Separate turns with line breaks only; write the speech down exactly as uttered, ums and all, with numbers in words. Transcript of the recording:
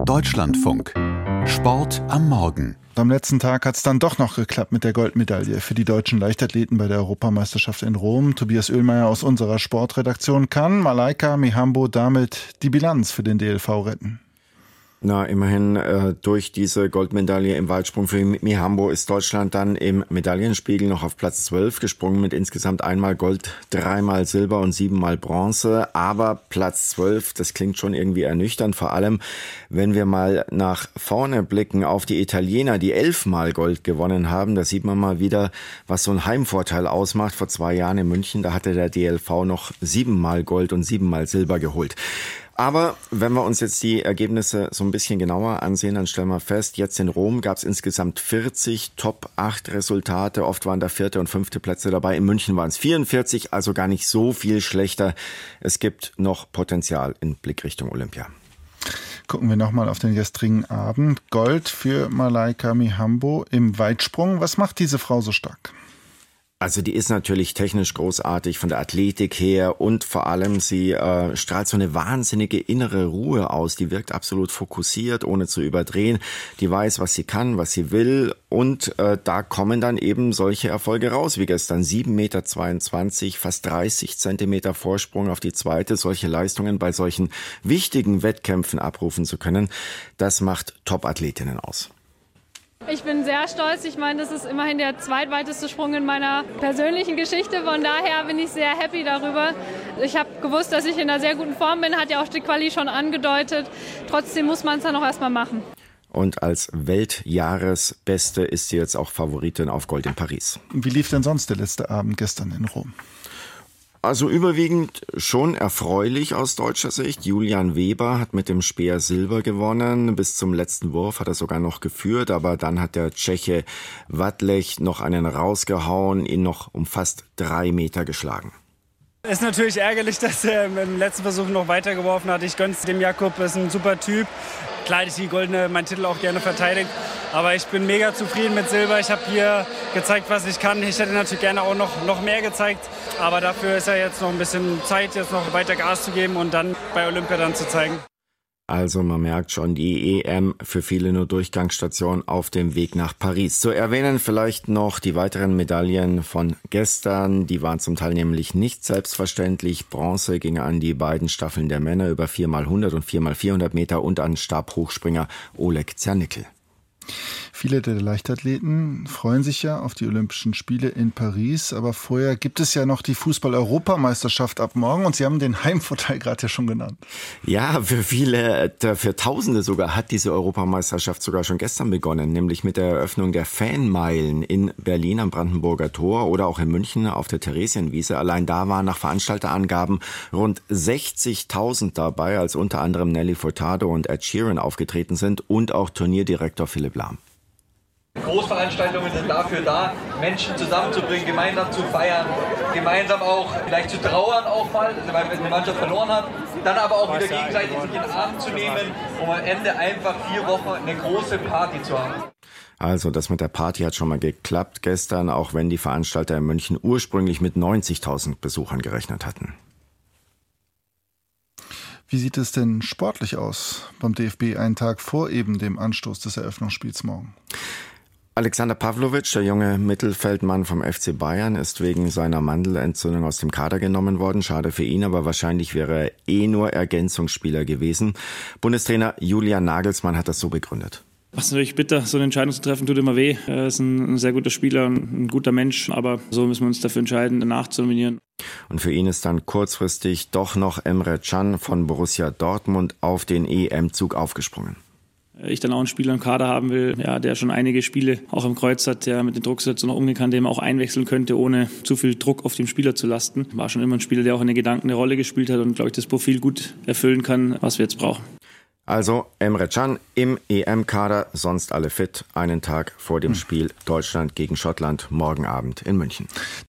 Deutschlandfunk. Sport am Morgen.
Am letzten Tag hat es dann doch noch geklappt mit der Goldmedaille für die deutschen Leichtathleten bei der Europameisterschaft in Rom. Tobias Oehlmeier aus unserer Sportredaktion. Kann Malaika Mihambo damit die Bilanz für den D L V retten?
Na, immerhin äh, durch diese Goldmedaille im Weitsprung für Mihambo ist Deutschland dann im Medaillenspiegel noch auf Platz zwölf gesprungen mit insgesamt einmal Gold, dreimal Silber und siebenmal Bronze. Aber Platz zwölf, das klingt schon irgendwie ernüchternd, vor allem wenn wir mal nach vorne blicken auf die Italiener, die elfmal Gold gewonnen haben. Da sieht man mal wieder, was so ein Heimvorteil ausmacht. Vor zwei Jahren in München, da hatte der D L V noch siebenmal Gold und siebenmal Silber geholt. Aber wenn wir uns jetzt die Ergebnisse so ein bisschen genauer ansehen, dann stellen wir fest, jetzt in Rom gab es insgesamt vierzig Top acht Resultate. Oft waren da vierte und fünfte Plätze dabei. In München waren es vierundvierzig, also gar nicht so viel schlechter. Es gibt noch Potenzial in Blickrichtung Olympia.
Gucken wir nochmal auf den gestrigen Abend. Gold für Malaika Mihambo im Weitsprung. Was macht diese Frau so stark?
Also die ist natürlich technisch großartig von der Athletik her und vor allem sie äh, strahlt so eine wahnsinnige innere Ruhe aus. Die wirkt absolut fokussiert, ohne zu überdrehen. Die weiß, was sie kann, was sie will und äh, da kommen dann eben solche Erfolge raus wie gestern. sieben Meter zweiundzwanzig, fast dreißig Zentimeter Vorsprung auf die zweite. Solche Leistungen bei solchen wichtigen Wettkämpfen abrufen zu können, das macht Top-Athletinnen aus.
Ich bin sehr stolz. Ich meine, das ist immerhin der zweitweiteste Sprung in meiner persönlichen Geschichte. Von daher bin ich sehr happy darüber. Ich habe gewusst, dass ich in einer sehr guten Form bin, hat ja auch die Quali schon angedeutet. Trotzdem muss man es dann noch erstmal machen.
Und als Weltjahresbeste ist sie jetzt auch Favoritin auf Gold in Paris.
Wie lief denn sonst der letzte Abend gestern in Rom?
Also überwiegend schon erfreulich aus deutscher Sicht. Julian Weber hat mit dem Speer Silber gewonnen. Bis zum letzten Wurf hat er sogar noch geführt, aber dann hat der Tscheche Wadlech noch einen rausgehauen, ihn noch um fast drei Meter geschlagen.
Es ist natürlich ärgerlich, dass er im letzten Versuch noch weitergeworfen hat. Ich gönn's dem Jakub, ist ein super Typ. Klar, ich die goldene, meinen Titel auch gerne verteidigt. Aber ich bin mega zufrieden mit Silber. Ich habe hier gezeigt, was ich kann. Ich hätte natürlich gerne auch noch, noch mehr gezeigt. Aber dafür ist ja jetzt noch ein bisschen Zeit, jetzt noch weiter Gas zu geben und dann bei Olympia dann zu zeigen.
Also man merkt schon, die E M für viele nur Durchgangsstation auf dem Weg nach Paris. Zu erwähnen vielleicht noch die weiteren Medaillen von gestern. Die waren zum Teil nämlich nicht selbstverständlich. Bronze ging an die beiden Staffeln der Männer über vier mal hundert und vier mal vierhundert Meter und an Stabhochspringer Oleg Zernickel.
Viele der Leichtathleten freuen sich ja auf die Olympischen Spiele in Paris, aber vorher gibt es ja noch die Fußball-Europameisterschaft ab morgen und Sie haben den Heimvorteil gerade ja schon genannt.
Ja, für viele, für Tausende sogar hat diese Europameisterschaft sogar schon gestern begonnen, nämlich mit der Eröffnung der Fanmeilen in Berlin am Brandenburger Tor oder auch in München auf der Theresienwiese. Allein da waren nach Veranstalterangaben rund sechzigtausend dabei, als unter anderem Nelly Furtado und Ed Sheeran aufgetreten sind und auch Turnierdirektor Philipp Lahm.
Großveranstaltungen sind dafür da, Menschen zusammenzubringen, gemeinsam zu feiern, gemeinsam auch vielleicht zu trauern auch mal, weil eine Mannschaft verloren hat, dann aber auch wieder gegenseitig sich in den Arm zu nehmen, um am Ende einfach vier Wochen eine große Party zu haben.
Also das mit der Party hat schon mal geklappt gestern, auch wenn die Veranstalter in München ursprünglich mit neunzigtausend Besuchern gerechnet hatten.
Wie sieht es denn sportlich aus beim D F B einen Tag vor eben dem Anstoß des Eröffnungsspiels morgen?
Alexander Pavlovic, der junge Mittelfeldmann vom F C Bayern, ist wegen seiner Mandelentzündung aus dem Kader genommen worden. Schade für ihn, aber wahrscheinlich wäre er eh nur Ergänzungsspieler gewesen. Bundestrainer Julian Nagelsmann hat das so begründet.
Das ist natürlich bitter, so eine Entscheidung zu treffen, tut immer weh. Er ist ein, ein sehr guter Spieler, ein guter Mensch, aber so müssen wir uns dafür entscheiden, danach zu nominieren.
Und für ihn ist dann kurzfristig doch noch Emre Can von Borussia Dortmund auf den E M-Zug aufgesprungen.
Ich dann auch einen Spieler im Kader haben will, ja, der schon einige Spiele auch im Kreuz hat, der mit den Drucksituationen noch umgehen kann, den man auch einwechseln könnte, ohne zu viel Druck auf den Spieler zu lasten. War schon immer ein Spieler, der auch in den Gedanken eine Rolle gespielt hat und, glaube ich, das Profil gut erfüllen kann, was wir jetzt brauchen.
Also Emre Can im E M-Kader, sonst alle fit, einen Tag vor dem Spiel Deutschland gegen Schottland morgen Abend in München.